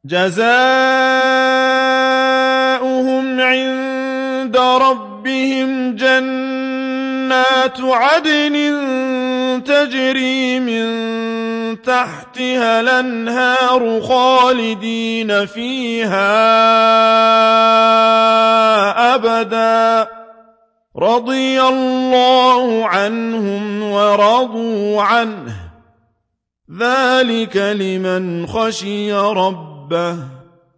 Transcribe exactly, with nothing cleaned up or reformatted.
جزاؤهم عند ربهم جنات عدن تجري من تحتها الأنهار خالدين فيها أبدا رضي الله عنهم ورضوا عنه ذلك لمن خشي ربه